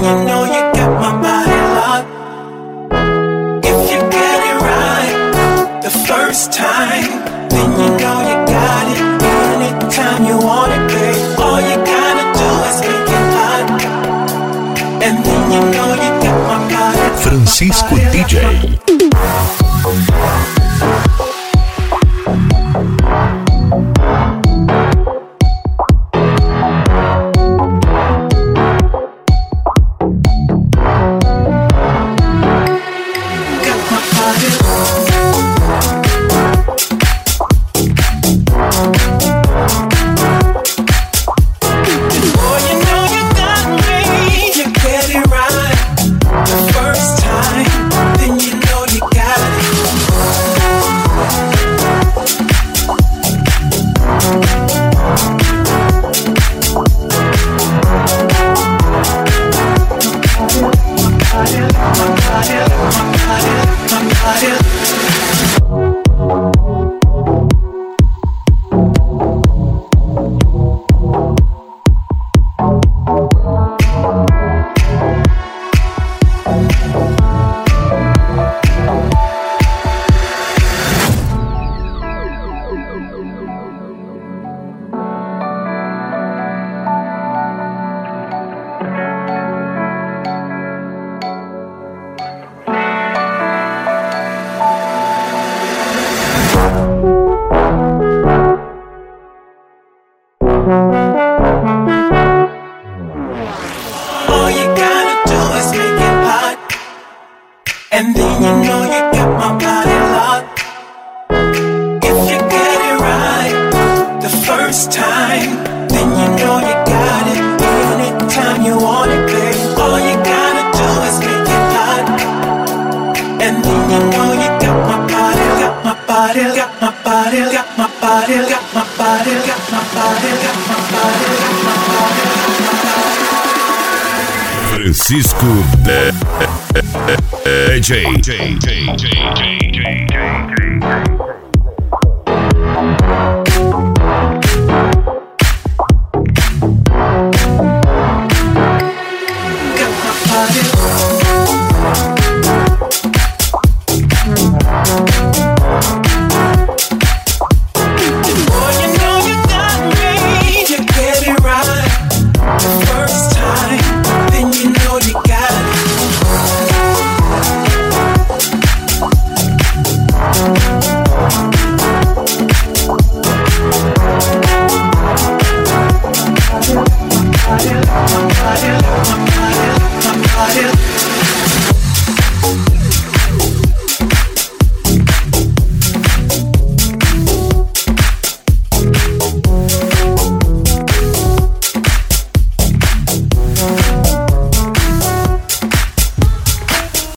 you know you got my body locked. If you get it right the first time, then you know you got it. Anytime you want it, babe, all you gotta do is make it hot. And then you know you got my body. Francisco DJ. All you gotta do is make it hot. And then you know you got my body locked. If you get it right the first time, then you know you got it. Anytime you want it, babe, all you gotta do is make it hot. And then you know you got my body, got my body, got my body, got my body, got my body, got my body, got my body, got my body. Francisco DJ. Got my body.